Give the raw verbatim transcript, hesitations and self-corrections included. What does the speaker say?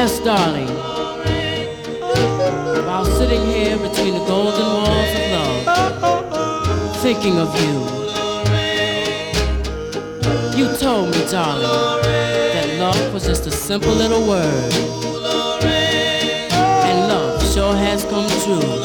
Yes, darling. While sitting here between the golden walls of love, thinking of you, you told me, darling, that love was just a simple little word. And love sure has come true.